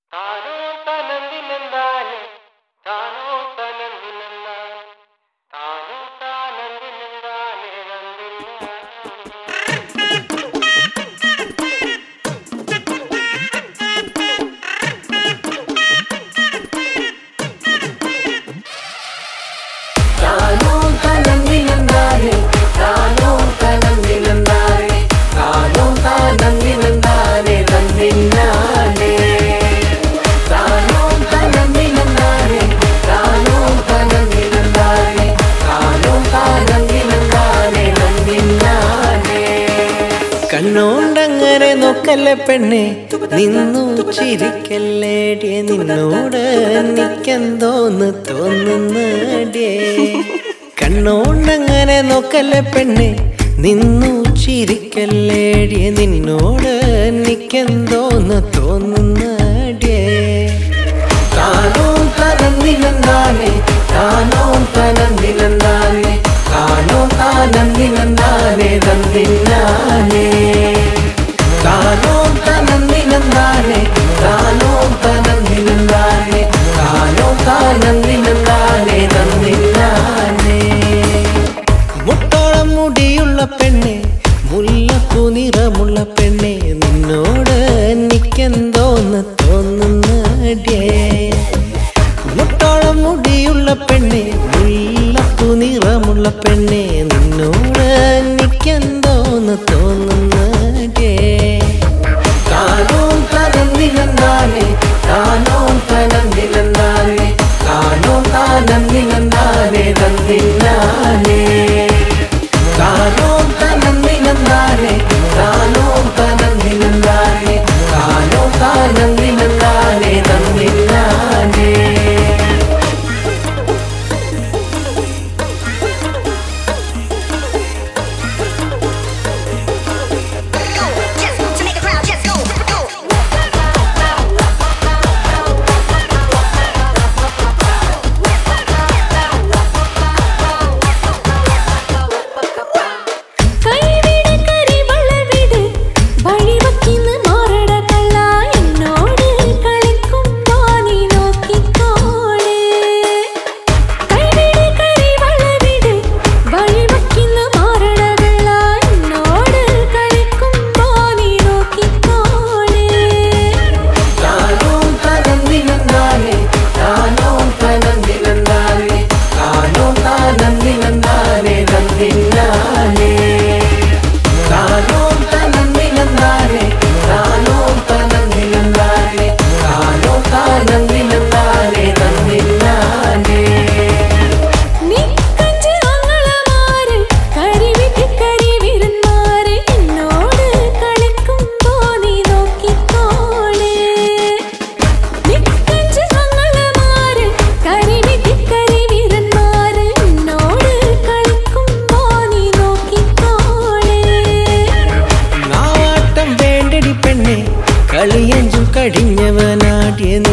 താനോ തനന്തിനെന്താനെ താനോ തനന്തിനെന്താനെ താനോ താനന്തിനെന്താനെ താനോ തനന്തിനെന്താനെ താനോ തനന്തിനെന്താനെ താനോ താനന്തിനെന്താനെ തന്നിന്നാനെ താനോ തനന്തിനെന്താനെ താനോ തനന്തിനെന്താനെ താനോ താനന്തിനെന്താനെ തന്നിന്നാനെ കണ്ണോണ്ടങ്ങനെ നോക്കല്ലേ പെണ്ണെ നിന്നു ചിരിക്കല്ലേടിയെ നിന്നോട് എനിക്കെന്തോന്ന് തോന്നുന്നടിയേ കണ്ണോണ്ടങ്ങനെ നോക്കല്ലേ പെണ്ണെ നിന്നു ചിരിക്കല്ലേടിയെ നിന്നോട് എനിക്കെന്തോന്ന് തോന്നുന്നടിയേ താനോ തനന്തിനെന്താനെ താനോ തനന്തിനെന്താനെ താനോ താനന്തിനെന്താനെ തന്നിന്നാനെ താനോ തനന്തിനെന്താനെ താനോ തനന്തിനെന്താനെ താനോ താനന്തിനെന്താനെ തന്നിന്നാനെ മുട്ടോളം മുടിയുള്ള പെണ്ണെ മുല്ലപ്പൂ നിറമുള്ള പെണ്ണെ നിന്നോട് എനിക്കെന്തോന്ന് തോന്നുന്നടിയേ മുട്ടോളം മുടിയുള്ള പെണ്ണെ മുല്ലപ്പൂ നിറമുള്ള പെണ്ണെ നിന്നോട് എനിക്കെന്തോന്ന് തോന്നുന്നടിയേ താനോ തനന്തിനെന്താനെ താനോ തനന്തിനെന്താനെ താനോ താനന്തിനെന്താനെ തന്നിന്നാനെ താനോ തനന്തിനെന്താനെ താനോ തനന്തിനെന്താനെ താനോ താനന്തിനെന്താനെ തന്നിന്നാനെ കളിയഞ്ചും കടിഞ്ഞവനാടിയ